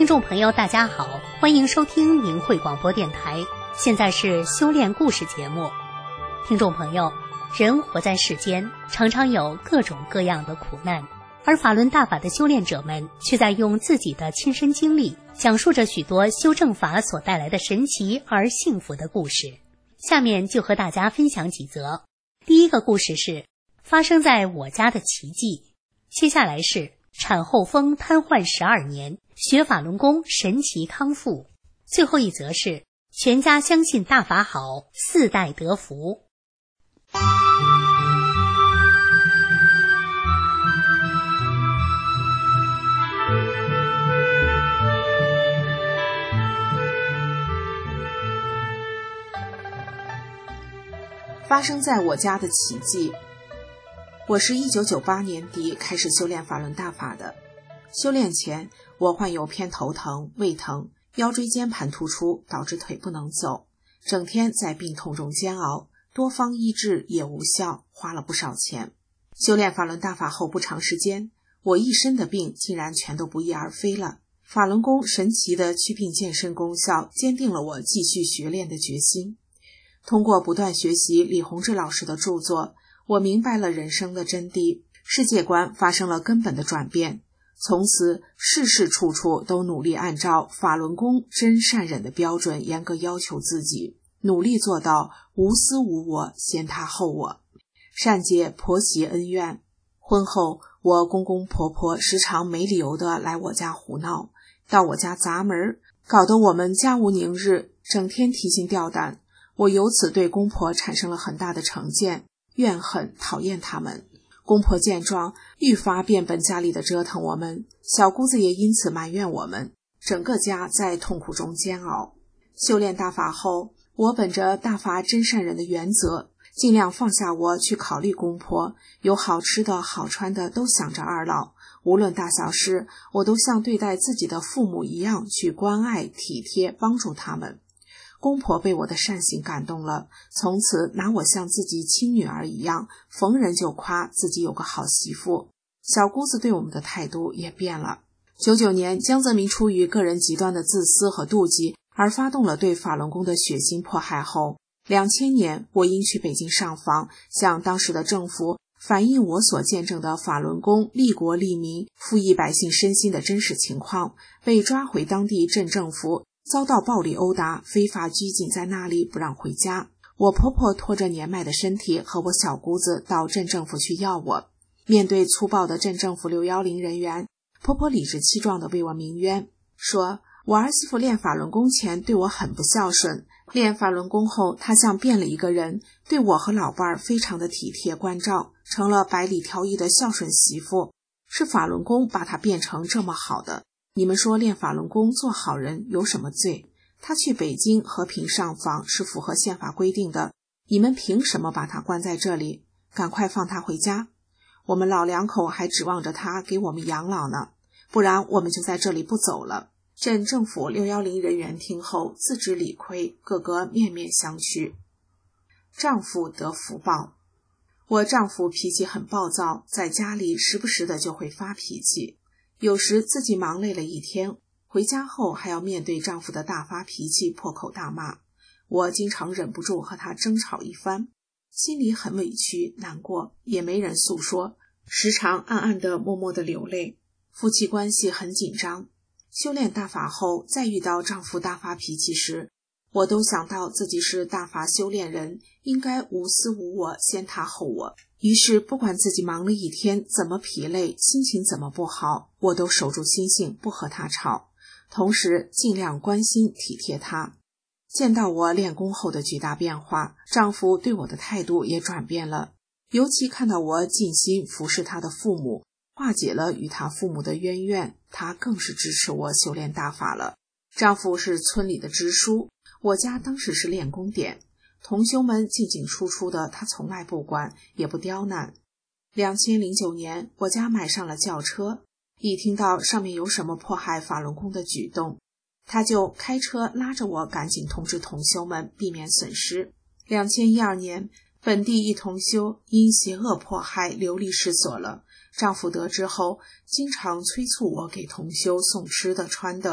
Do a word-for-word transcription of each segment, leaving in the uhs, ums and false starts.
听众朋友大家好，欢迎收听明慧广播电台，现在是修炼故事节目。听众朋友，人活在世间，常常有各种各样的苦难，而法轮大法的修炼者们却在用自己的亲身经历，讲述着许多修正法所带来的神奇而幸福的故事。下面就和大家分享几则。第一个故事是发生在我家的奇迹，接下来是产后风瘫痪十二年，学法轮功神奇康复。最后一则是全家相信大法好，四代得福。 发生在我家的奇迹。我是一九九八年底开始修炼法轮大法的。修炼前，我患有偏头疼、胃疼、腰椎间盘突出，导致腿不能走，整天在病痛中煎熬，多方医治也无效，花了不少钱。修炼法轮大法后不长时间，我一身的病竟然全都不翼而飞了。法轮功神奇的祛病健身功效坚定了我继续学练的决心。通过不断学习李洪志老师的著作，我明白了人生的真谛，世界观发生了根本的转变。从此事事处处都努力按照法轮功真善忍的标准严格要求自己，努力做到无私无我，先他后我，善解婆媳恩怨。婚后，我公公婆婆时常没理由的来我家胡闹，到我家砸门，搞得我们家无宁日，整天提心吊胆。我由此对公婆产生了很大的成见、怨恨，讨厌他们。公婆见状，愈发变本加厉地折腾我们，小姑子也因此埋怨我们，整个家在痛苦中煎熬。修炼大法后，我本着大法真善忍的原则，尽量放下我去考虑公婆，有好吃的好穿的都想着二老，无论大小事，我都像对待自己的父母一样去关爱体贴帮助他们。公婆被我的善行感动了，从此拿我像自己亲女儿一样，逢人就夸自己有个好媳妇。小姑子对我们的态度也变了。九九年，江泽民出于个人极端的自私和妒忌而发动了对法轮功的血腥迫害后，两千年我因去北京上访，向当时的政府反映我所见证的法轮功利国利民、富益百姓身心的真实情况，被抓回当地镇政府，遭到暴力殴打，非法拘禁在那里不让回家。我婆婆拖着年迈的身体和我小姑子到镇政府去要我。面对粗暴的镇政府六一零人员，婆婆理直气壮地为我鸣冤，说我儿媳妇练法轮功前对我很不孝顺，练法轮功后她像变了一个人，对我和老伴儿非常的体贴关照，成了百里挑一的孝顺媳妇。是法轮功把她变成这么好的，你们说练法轮功做好人有什么罪？他去北京和平上访是符合宪法规定的，你们凭什么把他关在这里？赶快放他回家。我们老两口还指望着他给我们养老呢，不然我们就在这里不走了。镇政府六一零人员听后自知理亏，个个面面相觑。丈夫得福报。我丈夫脾气很暴躁，在家里时不时的就会发脾气，有时自己忙累了一天，回家后还要面对丈夫的大发脾气，破口大骂。我经常忍不住和他争吵一番，心里很委屈难过，也没人诉说，时常暗暗的默默的流泪，夫妻关系很紧张。修炼大法后，再遇到丈夫大发脾气时，我都想到自己是大法修炼人，应该无私无我，先他后我。于是不管自己忙了一天，怎么疲累，心情怎么不好，我都守住心性，不和他吵，同时尽量关心体贴他。见到我练功后的巨大变化，丈夫对我的态度也转变了，尤其看到我尽心服侍他的父母，化解了与他父母的渊源，他更是支持我修炼大法了。丈夫是村里的支书，我家当时是练功点，同修们进进出出的，他从来不管，也不刁难。两千零九年，我家买上了轿车，一听到上面有什么迫害法轮功的举动，他就开车拉着我赶紧通知同修们，避免损失。两千一二年，本地一同修因邪恶迫害流离失所了，丈夫得知后经常催促我给同修送吃的穿的，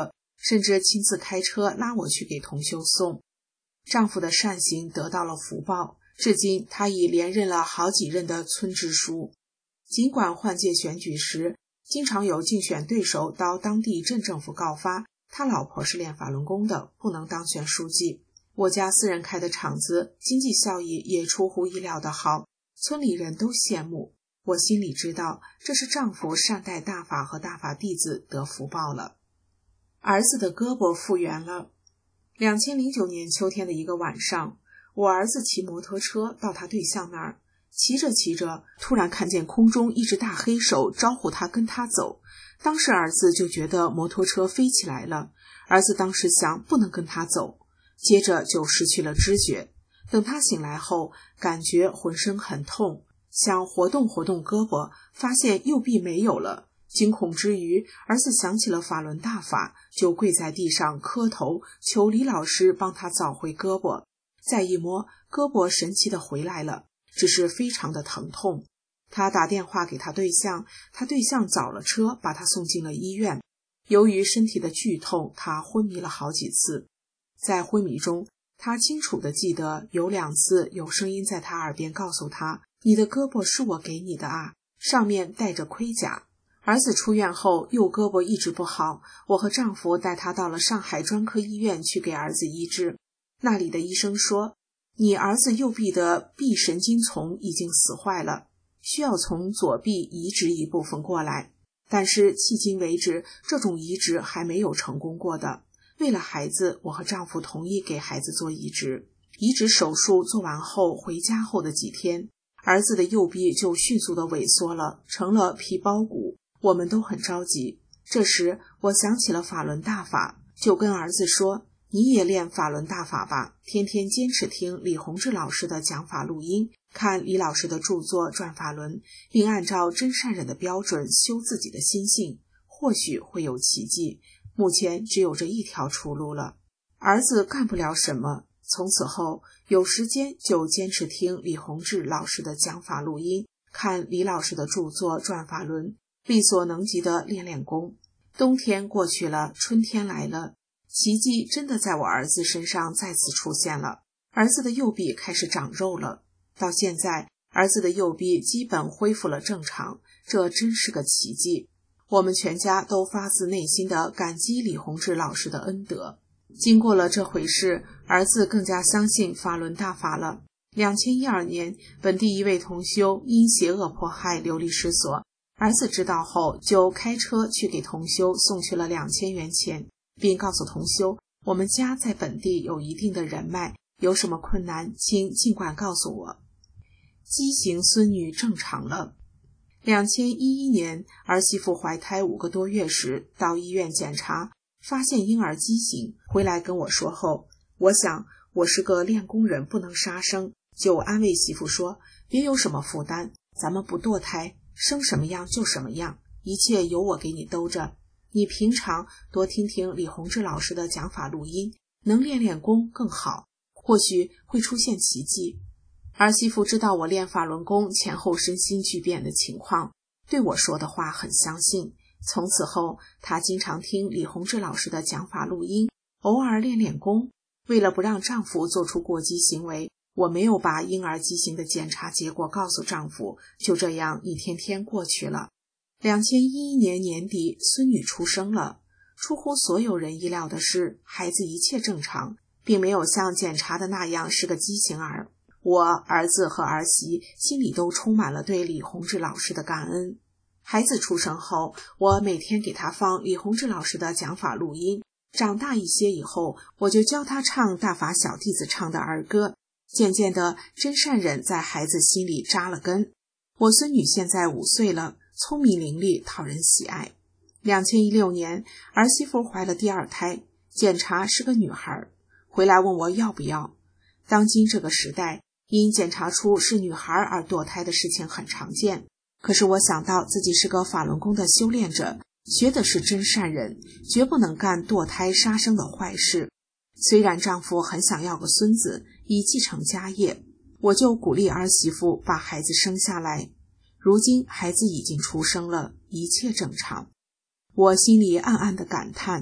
甚至亲自开车拉我去给同修送。丈夫的善行得到了福报，至今他已连任了好几任的村支书。尽管换届选举时，经常有竞选对手到当地镇政府告发他老婆是练法轮功的，不能当选书记。我家私人开的厂子，经济效益也出乎意料的好，村里人都羡慕。我心里知道，这是丈夫善待大法和大法弟子得福报了。儿子的胳膊复原了。二零零九年秋天的一个晚上，我儿子骑摩托车到他对象那儿，骑着骑着，突然看见空中一只大黑手招呼他跟他走。当时儿子就觉得摩托车飞起来了，儿子当时想不能跟他走，接着就失去了知觉。等他醒来后，感觉浑身很痛，想活动活动胳膊，发现右臂没有了。惊恐之余，儿子想起了法轮大法，就跪在地上磕头，求李老师帮他找回胳膊。再一摸，胳膊神奇的回来了，只是非常的疼痛。他打电话给他对象，他对象找了车把他送进了医院。由于身体的剧痛，他昏迷了好几次。在昏迷中，他清楚地记得有两次有声音在他耳边告诉他，你的胳膊是我给你的啊，上面带着盔甲。儿子出院后，右胳膊一直不好，我和丈夫带他到了上海专科医院去给儿子医治。那里的医生说，你儿子右臂的臂神经丛已经死坏了，需要从左臂移植一部分过来，但是迄今为止，这种移植还没有成功过的。为了孩子，我和丈夫同意给孩子做移植。移植手术做完后，回家后的几天，儿子的右臂就迅速的萎缩了，成了皮包骨。我们都很着急。这时我想起了法轮大法，就跟儿子说，你也练法轮大法吧，天天坚持听李洪志老师的讲法录音，看李老师的著作转法轮，并按照真善忍的标准修自己的心性，或许会有奇迹。目前只有这一条出路了。儿子干不了什么，从此后有时间就坚持听李洪志老师的讲法录音，看李老师的著作转法轮，力所能及的练练功。冬天过去了，春天来了，奇迹真的在我儿子身上再次出现了。儿子的右臂开始长肉了，到现在儿子的右臂基本恢复了正常，这真是个奇迹。我们全家都发自内心的感激李洪志老师的恩德。经过了这回事，儿子更加相信法轮大法了。二零一二年，本地一位同修因邪恶迫害流离失所，儿子知道后就开车去给同修送去了两千元钱，并告诉同修，我们家在本地有一定的人脉，有什么困难请尽管告诉我。畸形孙女正常了。二零一一年，儿媳妇怀胎五个多月时到医院检查，发现婴儿畸形，回来跟我说后，我想我是个练功人，不能杀生，就安慰媳妇说，别有什么负担，咱们不堕胎，生什么样就什么样，一切由我给你兜着。你平常多听听李洪志老师的讲法录音，能练练功更好，或许会出现奇迹。儿媳妇知道我练法轮功前后身心巨变的情况，对我说的话很相信。从此后，她经常听李洪志老师的讲法录音，偶尔练练功。为了不让丈夫做出过激行为，我没有把婴儿畸形的检查结果告诉丈夫，就这样一天天过去了。二零一一年年底，孙女出生了。出乎所有人意料的是，孩子一切正常，并没有像检查的那样是个畸形儿。我、儿子和儿媳心里都充满了对李洪志老师的感恩。孩子出生后，我每天给他放李洪志老师的讲法录音。长大一些以后，我就教他唱大法小弟子唱的儿歌。渐渐的，真善忍在孩子心里扎了根。我孙女现在五岁了，聪明伶俐，讨人喜爱。二零一六年，儿媳妇怀了第二胎，检查是个女孩，回来问我要不要。当今这个时代，因检查出是女孩而堕胎的事情很常见。可是我想到自己是个法轮功的修炼者，学的是真善忍，绝不能干堕胎杀生的坏事。虽然丈夫很想要个孙子以继承家业，我就鼓励儿媳妇把孩子生下来。如今孩子已经出生了，一切正常。我心里暗暗的感叹，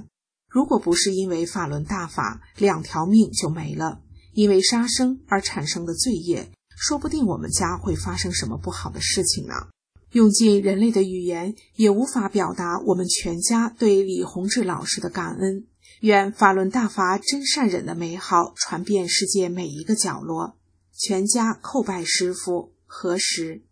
如果不是因为法轮大法，两条命就没了。因为杀生而产生的罪业，说不定我们家会发生什么不好的事情呢。用尽人类的语言也无法表达我们全家对李洪志老师的感恩。愿法轮大法真善忍的美好传遍世界每一个角落。全家叩拜师父，何时？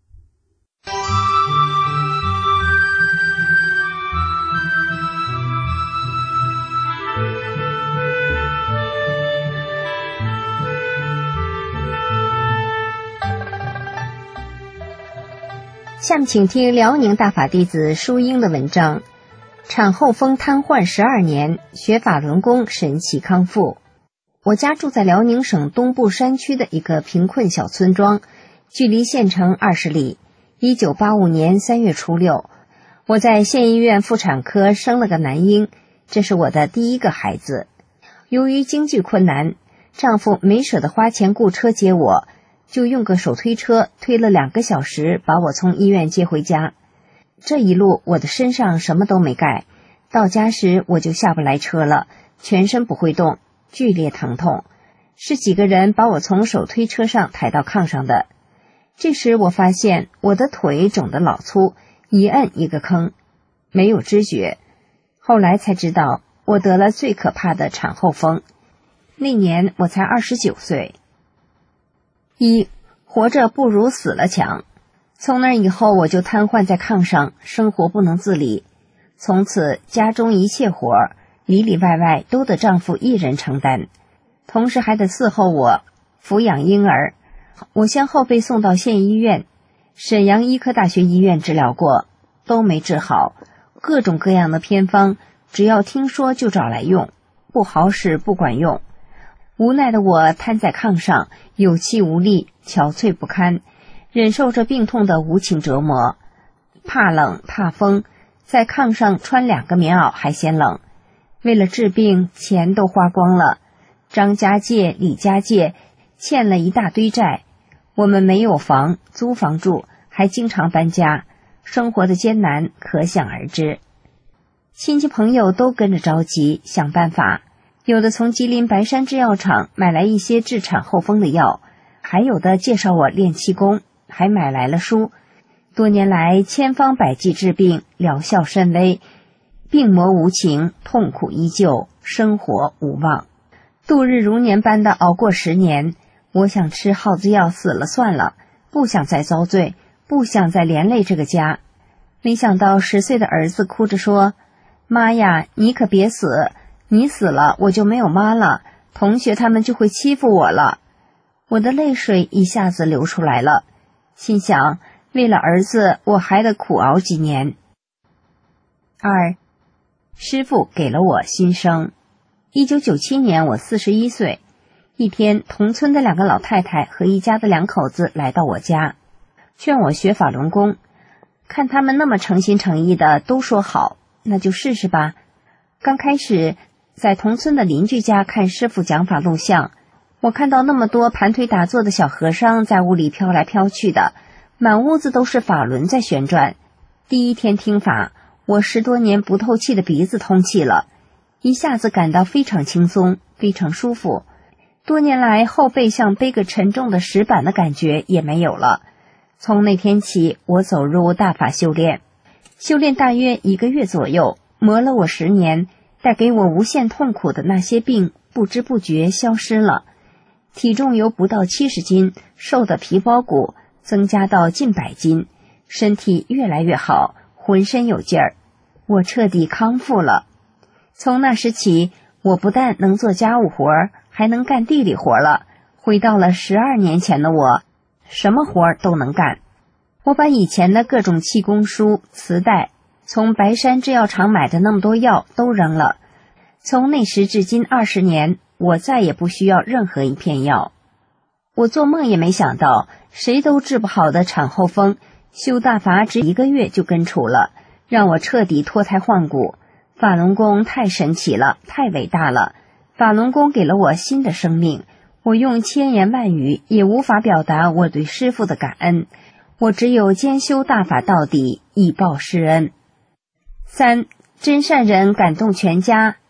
下面请听辽宁大法弟子舒英的文章：产后风瘫痪十二年，学法轮功神奇康复。我家住在辽宁省东部山区的一个贫困小村庄，距离县城二十里。一九八五年三月初六，我在县医院妇产科生了个男婴，这是我的第一个孩子。由于经济困难，丈夫没舍得花钱雇车接我，就用个手推车推了两个小时把我从医院接回家。这一路我的身上什么都没盖，到家时我就下不来车了，全身不会动，剧烈疼痛，是几个人把我从手推车上抬到炕上的。这时我发现我的腿肿得老粗，一摁一个坑，没有知觉。后来才知道我得了最可怕的产后风。那年我才二十九岁。一，活着不如死了强。从那以后我就瘫痪在炕上，生活不能自理。从此家中一切活儿里里外外都得丈夫一人承担，同时还得伺候我抚养婴儿。我先后被送到县医院、沈阳医科大学医院治疗过，都没治好，各种各样的偏方只要听说就找来用，不好使不管用。无奈的我瘫在炕上，有气无力，憔悴不堪，忍受着病痛的无情折磨。怕冷怕风，在炕上穿两个棉袄还嫌冷。为了治病，钱都花光了，张家界李家界欠了一大堆债。我们没有房，租房住，还经常搬家，生活的艰难可想而知。亲戚朋友都跟着着急想办法，有的从吉林白山制药厂买来一些治产后风的药，还有的介绍我练气功，还买来了书。多年来千方百计治病，疗效甚微，病魔无情，痛苦依旧，生活无望。度日如年般的熬过十年，我想吃耗子药死了算了，不想再遭罪，不想再连累这个家。没想到十岁的儿子哭着说：妈呀，你可别死，你死了我就没有妈了，同学他们就会欺负我了。我的泪水一下子流出来了，心想为了儿子我还得苦熬几年。二，师父给了我新生。一九九七年我四十一岁，一天同村的两个老太太和一家的两口子来到我家，劝我学法轮功。看他们那么诚心诚意的都说好，那就试试吧。刚开始在同村的邻居家看师父讲法录像，我看到那么多盘腿打坐的小和尚在屋里飘来飘去的，满屋子都是法轮在旋转。第一天听法，我十多年不透气的鼻子通气了，一下子感到非常轻松，非常舒服。多年来后背像背个沉重的石板的感觉也没有了。从那天起，我走入大法修炼，修炼大约一个月左右，磨了我十年，带给我无限痛苦的那些病不知不觉消失了。体重由不到七十斤瘦的皮包骨增加到近百斤，身体越来越好，浑身有劲儿，我彻底康复了。从那时起，我不但能做家务活，还能干地里活了，回到了十二年前的我，什么活都能干。我把以前的各种气功书、磁带，从白山制药厂买的那么多药都扔了。从那时至今二十年，我再也不需要任何一片药。我做梦也没想到，谁都治不好的产后风，修大法只一个月就根除了，让我彻底脱胎换骨。法轮功太神奇了，太伟大了，法轮功给了我新的生命，我用千言万语也无法表达我对师父的感恩，我只有兼修大法到底，以报师恩。三，真善人感动全家，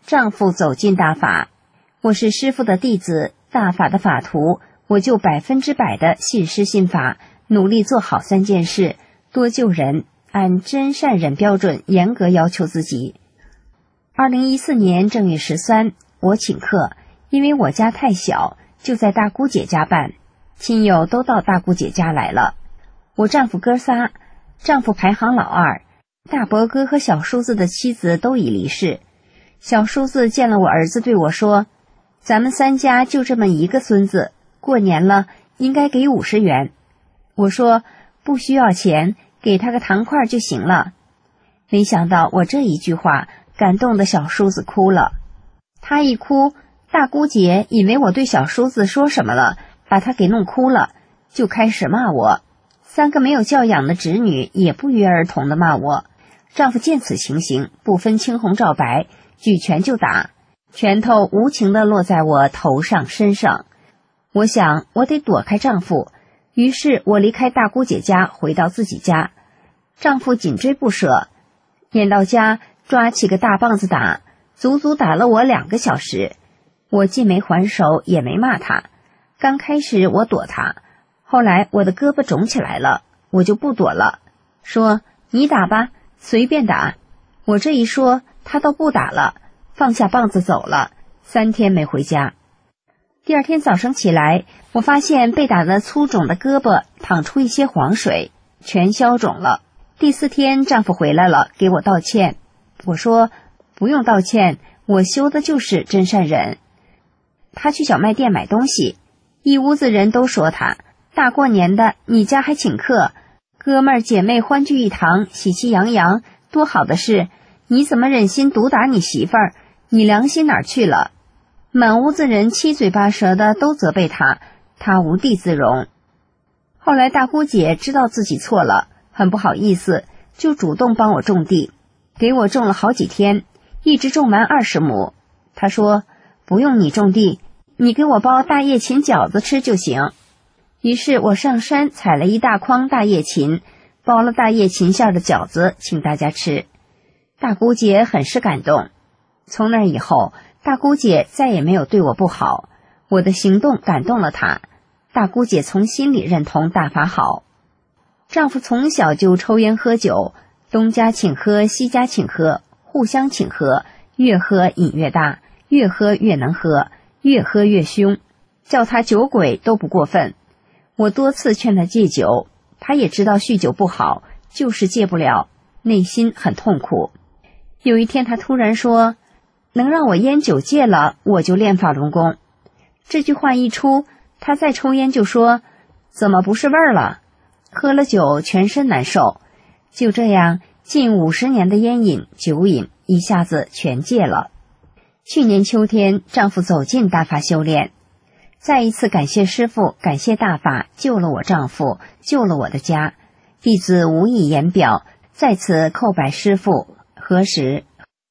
丈夫走进大法，我是师父的弟子，大法的法徒，我就百分之百的信师信法，努力做好三件事，多救人，按真善忍标准严格要求自己。二零一四年正月十三，我请客，因为我家太小，就在大姑姐家办，亲友都到大姑姐家来了。我丈夫哥仨，丈夫排行老二，大伯哥和小叔子的妻子都已离世。小叔子见了我儿子对我说，咱们三家就这么一个孙子，过年了应该给五十元。我说不需要钱，给他个糖块就行了。没想到我这一句话感动的小叔子哭了，他一哭，大姑姐以为我对小叔子说什么了，把他给弄哭了，就开始骂我。三个没有教养的侄女也不约而同的骂我。丈夫见此情形，不分青红皂白，举拳就打，拳头无情地落在我头上身上。我想我得躲开丈夫，于是我离开大姑姐家，回到自己家。丈夫紧追不舍，撵到家抓起个大棒子打，足足打了我两个小时。我既没还手，也没骂他。刚开始我躲他，后来我的胳膊肿起来了，我就不躲了，说你打吧，随便打。我这一说，他倒不打了，放下棒子走了，三天没回家。第二天早上起来，我发现被打得粗肿的胳膊淌出一些黄水，全消肿了。第四天丈夫回来了，给我道歉。我说不用道歉，我修的就是真善忍。他去小卖店买东西，一屋子人都说他，大过年的你家还请客，哥们儿姐妹欢聚一堂，喜气洋洋，多好的事，你怎么忍心毒打你媳妇儿？你良心哪儿去了？满屋子人七嘴八舌的都责备他，他无地自容。后来大姑姐知道自己错了，很不好意思，就主动帮我种地，给我种了好几天，一直种完二十亩。她说不用你种地，你给我包大叶芹饺子吃就行。于是我上山采了一大筐大叶芹，包了大叶芹馅的饺子请大家吃。大姑姐很是感动。从那以后，大姑姐再也没有对我不好，我的行动感动了她，大姑姐从心里认同大法好。丈夫从小就抽烟喝酒，东家请喝西家请喝，互相请喝，越喝瘾越大，越喝越能喝，越喝越凶，叫他酒鬼都不过分。我多次劝他戒酒，他也知道酗酒不好，就是戒不了，内心很痛苦。有一天他突然说，能让我烟酒戒了，我就练法轮功。这句话一出，他再抽烟就说，怎么不是味儿了？喝了酒全身难受。就这样，近五十年的烟瘾酒瘾一下子全戒了。去年秋天，丈夫走进大法修炼，再一次感谢师父，感谢大法救了我丈夫，救了我的家。弟子无以言表，在此叩拜师父。何时？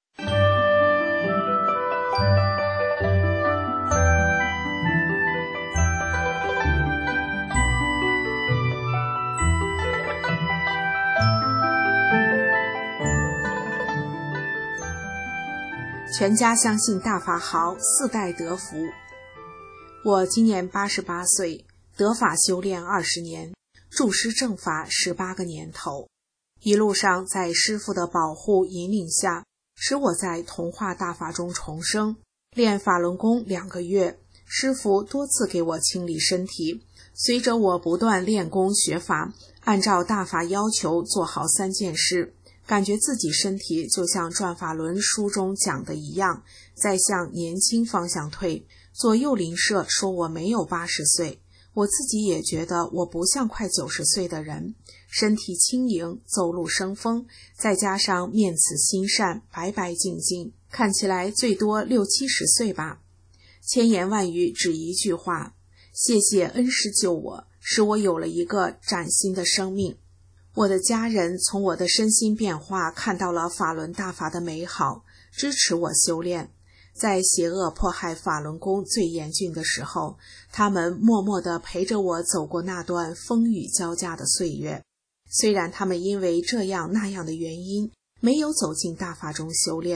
全家相信大法好，四代得福。我今年八十八岁，得法修炼二十年，助师正法十八个年头。一路上在师父的保护引领下，使我在同化大法中重生。练法轮功两个月，师父多次给我清理身体。随着我不断练功学法，按照大法要求做好三件事，感觉自己身体就像转法轮书中讲的一样，在向年轻方向退。左右邻舍说我没有八十岁，我自己也觉得我不像快九十岁的人，身体轻盈，走路生风，再加上面慈心善，白白净净，看起来最多六七十岁吧。千言万语只一句话，谢谢恩师救我，使我有了一个崭新的生命。我的家人从我的身心变化看到了法轮大法的美好，支持我修炼。在邪恶迫害法轮功最严峻的时候，他们默默地陪着我走过那段风雨交加的岁月。虽然他们因为这样那样的原因没有走进大法中修炼，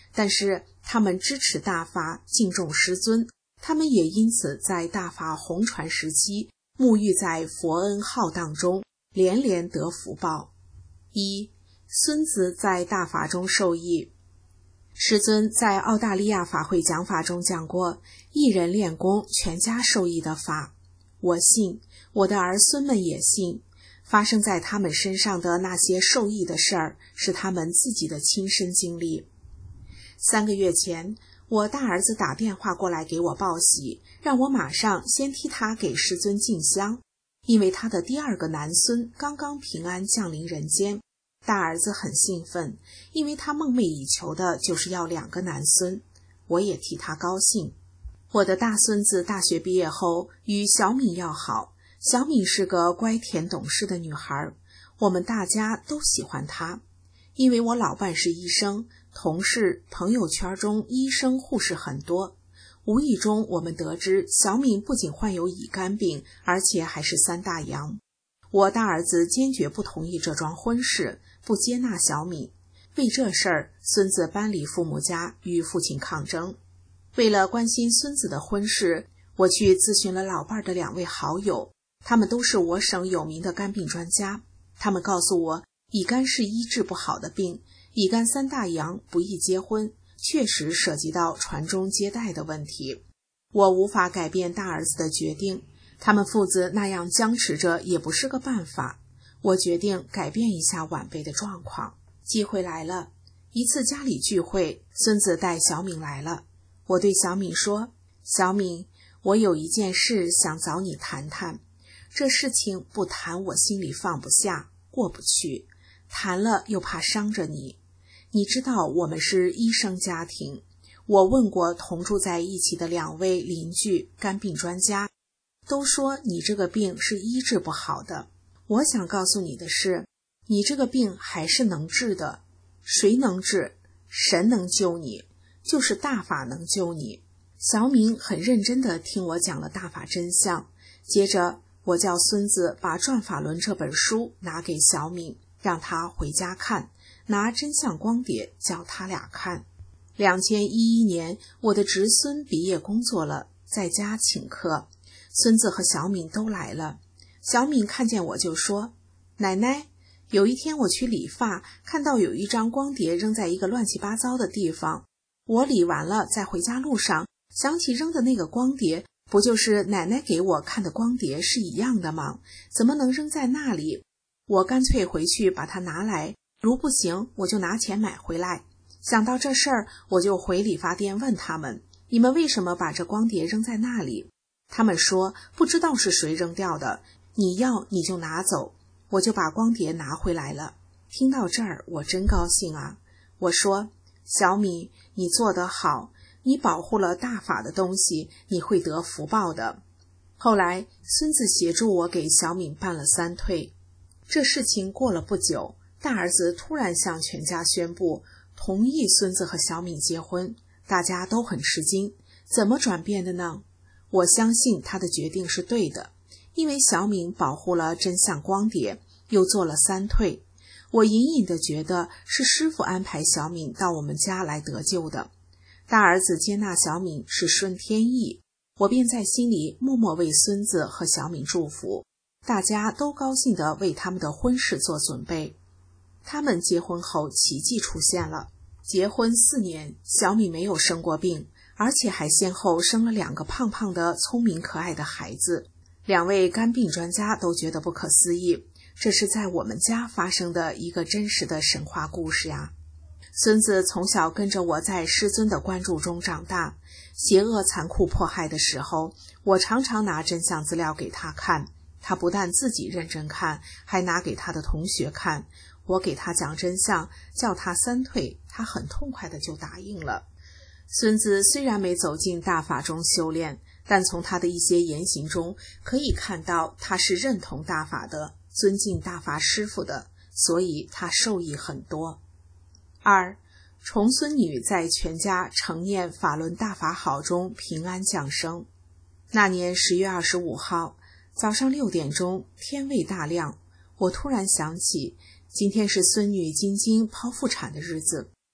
但是他们支持大法，敬重师尊，他们也因此在大法弘传时期沐浴在佛恩浩荡中，连连得福报。一、孙子在大法中受益。师尊在澳大利亚法会讲法中讲过，一人练功，全家受益的法。我信，我的儿孙们也信。发生在他们身上的那些受益的事儿，是他们自己的亲身经历。三个月前，我大儿子打电话过来给我报喜，让我马上先替他给师尊敬香，因为他的第二个男孙刚刚平安降临人间。大儿子很兴奋，因为他梦寐以求的就是要两个男孙，我也替他高兴。我的大孙子大学毕业后与小敏要好，小敏是个乖甜懂事的女孩，我们大家都喜欢她。因为我老伴是医生，同事朋友圈中医生护士很多，无意中我们得知小敏不仅患有乙肝病，而且还是三大阳。我大儿子坚决不同意这桩婚事，不接纳小敏。为这事儿，孙子搬离父母家，与父亲抗争。为了关心孙子的婚事，我去咨询了老伴的两位好友，他们都是我省有名的肝病专家。他们告诉我，乙肝是医治不好的病，乙肝三大阳不宜结婚，确实涉及到传宗接代的问题。我无法改变大儿子的决定，他们父子那样僵持着也不是个办法。我决定改变一下晚辈的状况。机会来了，一次家里聚会，孙子带小敏来了。我对小敏说，小敏，我有一件事想找你谈谈，这事情不谈我心里放不下，过不去，谈了又怕伤着你。你知道我们是医生家庭，我问过同住在一起的两位邻居肝病专家，都说你这个病是医治不好的。我想告诉你的是，你这个病还是能治的。谁能治？神能救你，就是大法能救你。小敏很认真地听我讲了大法真相，接着我叫孙子把《转法轮》这本书拿给小敏，让他回家看，拿真相光碟叫他俩看。两千一一年，我的侄孙毕业工作了，在家请客，孙子和小敏都来了。小敏看见我就说，奶奶，有一天我去理发，看到有一张光碟扔在一个乱七八糟的地方，我理完了在回家路上想起扔的那个光碟，不就是奶奶给我看的光碟是一样的吗？怎么能扔在那里？我干脆回去把它拿来，如不行我就拿钱买回来。想到这事儿，我就回理发店问他们，你们为什么把这光碟扔在那里？他们说不知道是谁扔掉的，你要你就拿走。我就把光碟拿回来了。听到这儿，我真高兴啊！我说，小米，你做得好，你保护了大法的东西，你会得福报的。后来，孙子协助我给小敏办了三退。这事情过了不久，大儿子突然向全家宣布同意孙子和小敏结婚，大家都很吃惊，怎么转变的呢？我相信他的决定是对的，因为小敏保护了真相光碟，又做了三退。我隐隐地觉得是师父安排小敏到我们家来得救的。大儿子接纳小敏是顺天意，我便在心里默默为孙子和小敏祝福，大家都高兴地为他们的婚事做准备。他们结婚后奇迹出现了，结婚四年，小敏没有生过病，而且还先后生了两个胖胖的聪明可爱的孩子。两位肝病专家都觉得不可思议，这是在我们家发生的一个真实的神话故事呀。孙子从小跟着我在师尊的关注中长大，邪恶残酷迫害的时候，我常常拿真相资料给他看，他不但自己认真看，还拿给他的同学看。我给他讲真相，叫他三退，他很痛快的就答应了。孙子虽然没走进大法中修炼，但从他的一些言行中可以看到他是认同大法的，尊敬大法师父的，所以他受益很多。二，重孙女在全家承念法轮大法好中平安降生。那年十月二十五号早上六点钟，天未大亮，我突然想起今天是孙女晶晶剖腹产的日子。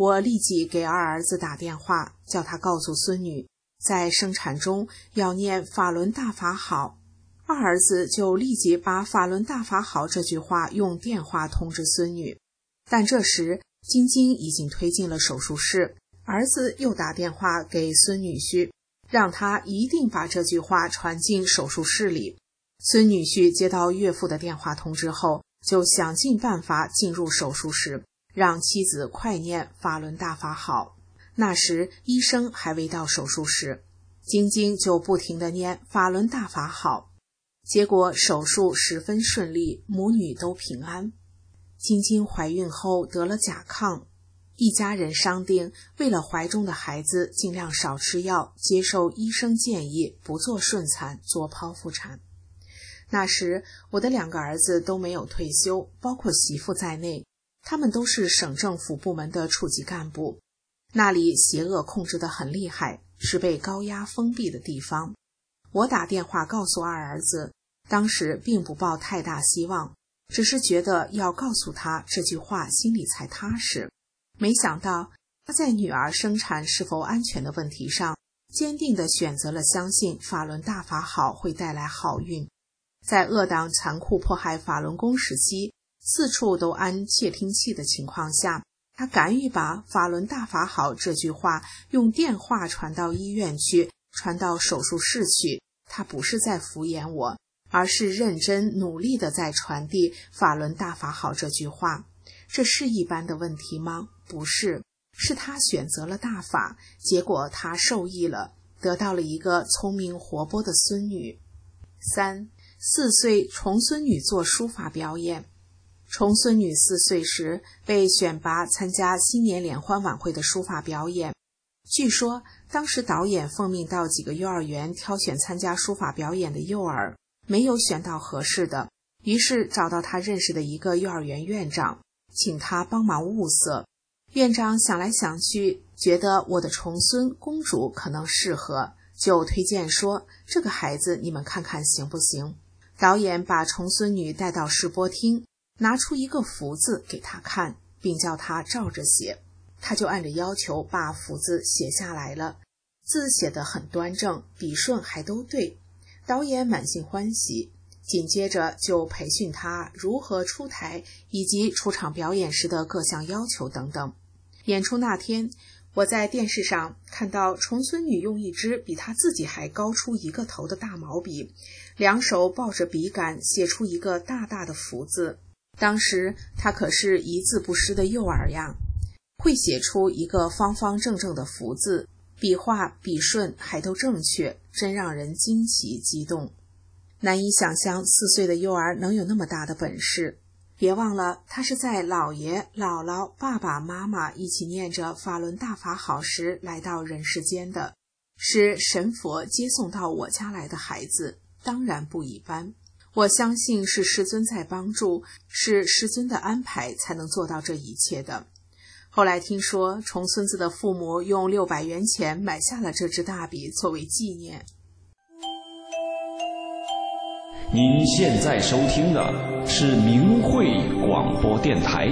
我立即给二儿子打电话，叫他告诉孙女，在生产中要念法轮大法好。二儿子就立即把法轮大法好这句话用电话通知孙女。但这时晶晶已经推进了手术室，儿子又打电话给孙女婿，让他一定把这句话传进手术室里。孙女婿接到岳父的电话通知后，就想尽办法进入手术室，让妻子快念法轮大法好。那时医生还未到手术室，晶晶就不停地念法轮大法好。结果手术十分顺利，母女都平安。晶晶怀孕后得了甲亢，一家人商定，为了怀中的孩子尽量少吃药，接受医生建议，不做顺产，做剖腹产。那时我的两个儿子都没有退休，包括媳妇在内，他们都是省政府部门的处级干部，那里邪恶控制得很厉害，是被高压封闭的地方。我打电话告诉二儿子，当时并不抱太大希望，只是觉得要告诉他这句话心里才踏实。没想到他在女儿生产是否安全的问题上，坚定地选择了相信法轮大法好会带来好运。在恶党残酷迫害法轮功时期，四处都安窃听器的情况下，他敢于把法轮大法好这句话用电话传到医院去，传到手术室去。他不是在敷衍我，而是认真努力地在传递法轮大法好这句话。这是一般的问题吗？不是，是他选择了大法，结果他受益了，得到了一个聪明活泼的孙女。三，四岁重孙女做书法表演。重孙女四岁时被选拔参加新年联欢晚会的书法表演。据说当时导演奉命到几个幼儿园挑选参加书法表演的幼儿，没有选到合适的，于是找到他认识的一个幼儿园院长，请他帮忙物色。院长想来想去，觉得我的重孙公主可能适合，就推荐说，这个孩子你们看看行不行。导演把重孙女带到试播厅，拿出一个福字给他看，并叫他照着写。他就按着要求把福字写下来了，字写得很端正，笔顺还都对。导演满心欢喜，紧接着就培训他如何出台，以及出场表演时的各项要求等等。演出那天，我在电视上看到重孙女用一支比她自己还高出一个头的大毛笔，两手抱着笔杆写出一个大大的福字。当时她可是一字不失的幼儿呀，会写出一个方方正正的福字，笔画笔顺还都正确，真让人惊奇激动。难以想象四岁的幼儿能有那么大的本事。别忘了，他是在姥爷、姥姥、爸爸妈妈一起念着法轮大法好时来到人世间的，是神佛接送到我家来的孩子，当然不一般。我相信是师尊在帮助，是师尊的安排才能做到这一切的。后来听说重孙子的父母用六百元钱买下了这支大笔作为纪念。 您现在收听的是明慧广播电台。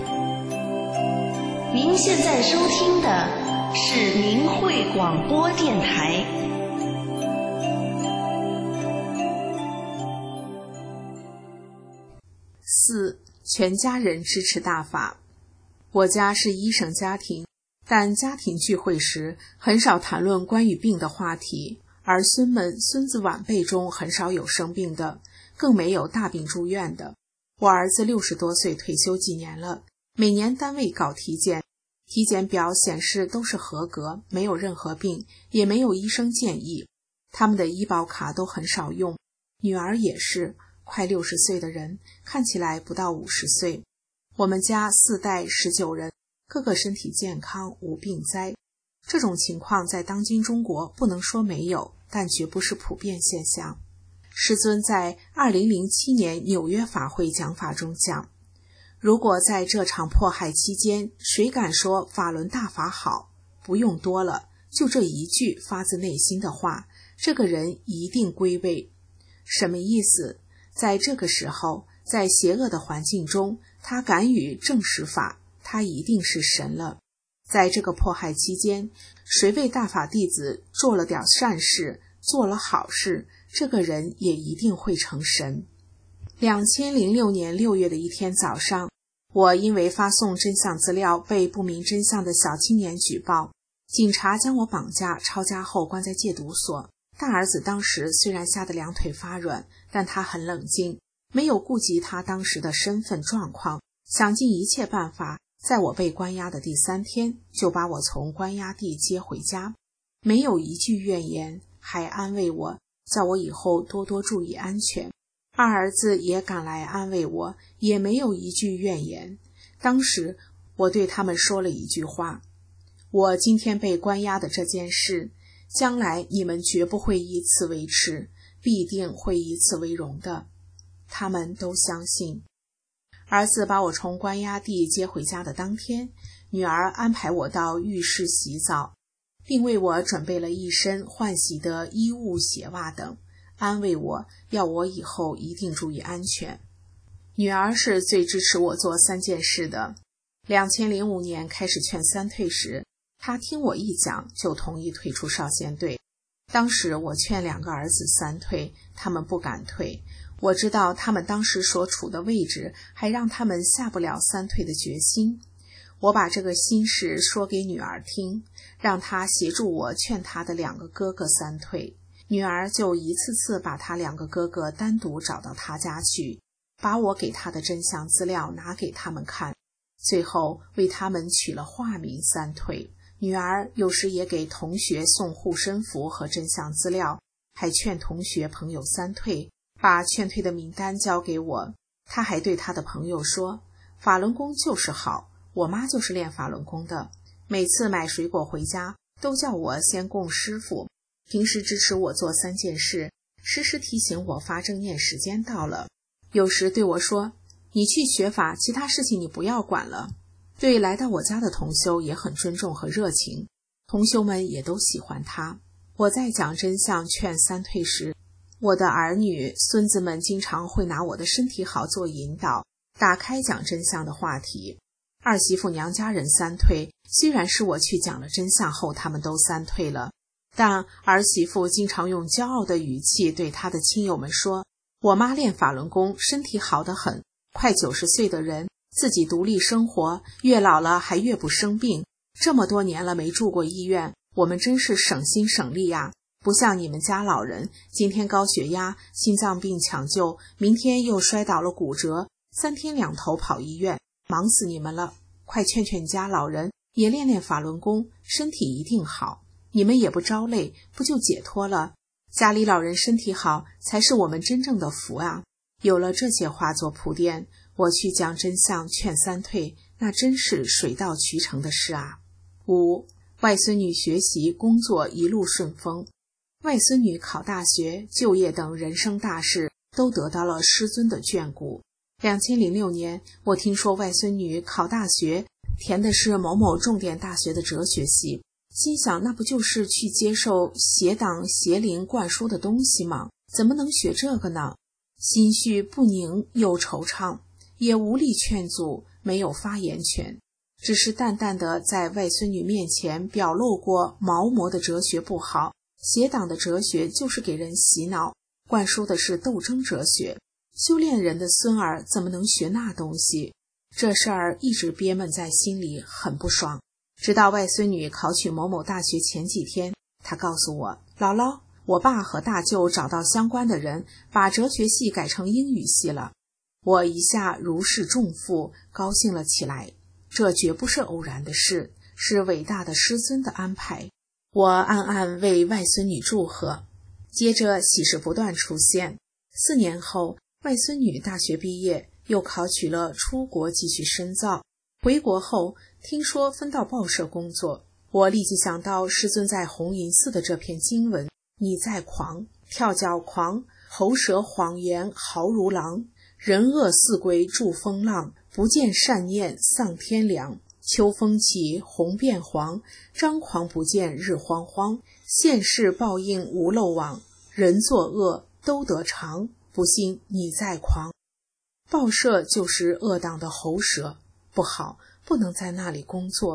您现在收听的是明慧广播电台。 四，全家人支持大法。我家是医生家庭，但家庭聚会时很少谈论关于病的话题，儿孙们孙子晚辈中很少有生病的，更没有大病住院的。我儿子六十多岁退休几年了，每年单位搞体检，体检表显示都是合格，没有任何病，也没有医生建议。他们的医保卡都很少用，女儿也是快六十岁的人，看起来不到五十岁。我们家四代十九人，个个身体健康，无病灾。这种情况在当今中国不能说没有，但绝不是普遍现象。师尊在二零零七年纽约法会讲法中讲，如果在这场迫害期间，谁敢说法轮大法好，不用多了，就这一句发自内心的话，这个人一定归位。什么意思？在这个时候，在邪恶的环境中，他敢于正实法，他一定是神了。 在这个迫害期间，谁为大法弟子做了点善事，做了好事，这个人也一定会成神。两千零六年六月的一天早上，我因为发送真相资料被不明真相的小青年举报，警察将我绑架抄家后关在戒毒所。大儿子当时虽然吓得两腿发软，但他很冷静，没有顾及他当时的身份状况，想尽一切办法，在我被关押的第三天就把我从关押地接回家，没有一句怨言，还安慰我，叫我以后多多注意安全。二儿子也赶来安慰我，也没有一句怨言。当时我对他们说了一句话，我今天被关押的这件事，将来你们绝不会以此为耻，必定会以此为荣的。他们都相信。儿子把我从关押地接回家的当天，女儿安排我到浴室洗澡，并为我准备了一身换洗的衣物、鞋袜等，安慰我，要我以后一定注意安全。女儿是最支持我做三件事的。两千零五年开始劝三退时，她听我一讲就同意退出少先队。当时我劝两个儿子三退，他们不敢退。我知道他们当时所处的位置，还让他们下不了三退的决心。我把这个心事说给女儿听，让她协助我劝她的两个哥哥三退。女儿就一次次把她两个哥哥单独找到她家去，把我给她的真相资料拿给他们看，最后为他们取了化名三退。女儿有时也给同学送护身符和真相资料，还劝同学朋友三退，把劝退的名单交给我。她还对她的朋友说，法轮功就是好，我妈就是练法轮功的，每次买水果回家都叫我先供师傅，平时支持我做三件事，时时提醒我发正念时间到了。有时对我说，你去学法，其他事情你不要管了。对来到我家的同修也很尊重和热情，同修们也都喜欢他。我在讲真相劝三退时，我的儿女孙子们经常会拿我的身体好做引导，打开讲真相的话题。二媳妇娘家人三退，虽然是我去讲了真相后他们都三退了，但儿媳妇经常用骄傲的语气对她的亲友们说，我妈练法轮功，身体好得很，快九十岁的人自己独立生活，越老了还越不生病，这么多年了没住过医院，我们真是省心省力呀。不像你们家老人，今天高血压、心脏病抢救，明天又摔倒了骨折，三天两头跑医院，忙死你们了。快劝劝你家老人，也练练法轮功，身体一定好，你们也不着累，不就解脱了？家里老人身体好，才是我们真正的福啊。有了这些话做铺垫，我去讲真相劝三退，那真是水到渠成的事啊。五、外孙女学习工作一路顺风，外孙女考大学、就业等人生大事都得到了师尊的眷顾。两千零六年，我听说外孙女考大学，填的是某某重点大学的哲学系，心想那不就是去接受邪党邪灵灌输的东西吗？怎么能学这个呢？心绪不宁又惆怅，也无力劝阻，没有发言权，只是淡淡的在外孙女面前表露过毛魔的哲学不好，邪党的哲学就是给人洗脑，灌输的是斗争哲学，修炼人的孙儿怎么能学那东西？这事儿一直憋闷在心里，很不爽。直到外孙女考取某某大学前几天，她告诉我，姥姥，我爸和大舅找到相关的人，把哲学系改成英语系了。我一下如释重负，高兴了起来。这绝不是偶然的事，是伟大的师尊的安排。我暗暗为外孙女祝贺。接着喜事不断出现。四年后，外孙女大学毕业，又考取了出国继续深造。回国后，听说分到报社工作，我立即想到师尊在红云寺的这篇经文，你在狂，跳脚狂，喉舌谎言豪如狼，人恶似鬼助风浪，不见善念丧天良，秋风起红变黄，张狂不见日慌慌，现世报应无漏网，人作恶都得偿，不信你在狂。报社就是恶党的喉舌，不好，不能在那里工作。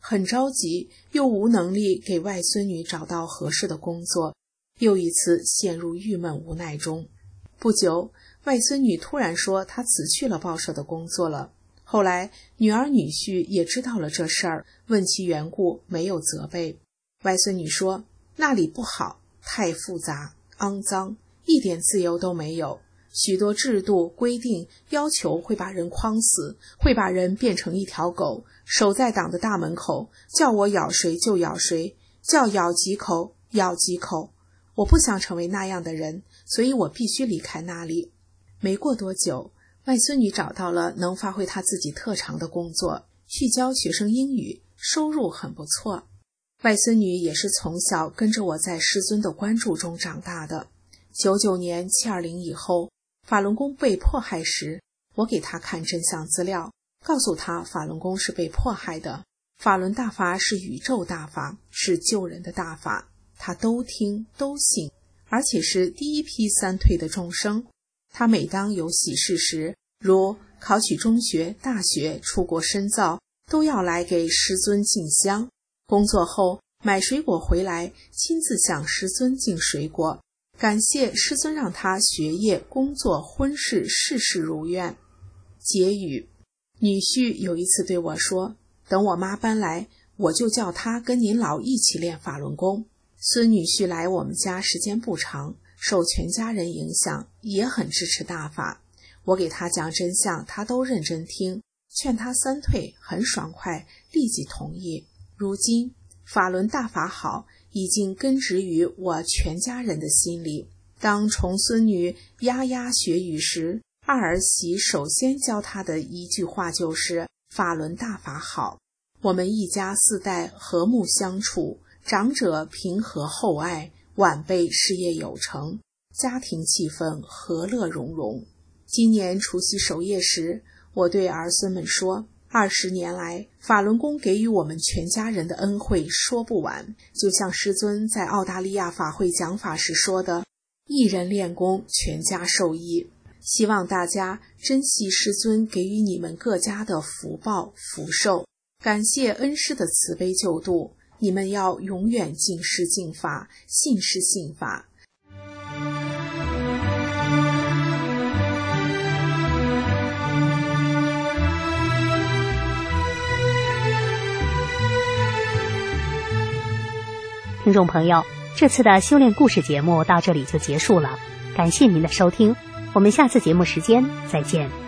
很着急，又无能力给外孙女找到合适的工作，又一次陷入郁闷无奈中。不久，外孙女突然说她辞去了报社的工作了。后来女儿女婿也知道了这事儿，问其缘故，没有责备。外孙女说，那里不好，太复杂肮脏，一点自由都没有，许多制度规定要求会把人框死，会把人变成一条狗，守在党的大门口，叫我咬谁就咬谁，叫咬几口咬几口。我不想成为那样的人，所以我必须离开那里。没过多久，外孙女找到了能发挥她自己特长的工作，去教学生英语，收入很不错。外孙女也是从小跟着我在师尊的关注中长大的。九九年七二零以后，法轮功被迫害时，我给她看真相资料，告诉她法轮功是被迫害的，法轮大法是宇宙大法，是救人的大法，她都听都信，而且是第一批三退的众生。她每当有喜事时，如考取中学、大学、出国深造，都要来给师尊敬香。工作后买水果回来，亲自向师尊敬水果，感谢师尊让她学业、工作、婚事事事如愿。结语，女婿有一次对我说，等我妈搬来，我就叫她跟您老一起练法轮功。孙女婿来我们家时间不长，受全家人影响，也很支持大法。我给他讲真相，他都认真听，劝他三退，很爽快，立即同意。如今法轮大法好，已经根植于我全家人的心里。当重孙女丫丫学语时，二儿媳首先教她的一句话就是法轮大法好。我们一家四代和睦相处，长者平和厚爱，晚辈事业有成，家庭气氛和乐融融。今年除夕守夜时，我对儿孙们说，二十年来法轮功给予我们全家人的恩惠说不完，就像师尊在澳大利亚法会讲法时说的，一人练功，全家受益。希望大家珍惜师尊给予你们各家的福报福寿，感谢恩师的慈悲救度，你们要永远敬师敬法，信师信法。 听众朋友，这次的修炼故事节目到这里就结束了，感谢您的收听，我们下次节目时间再见。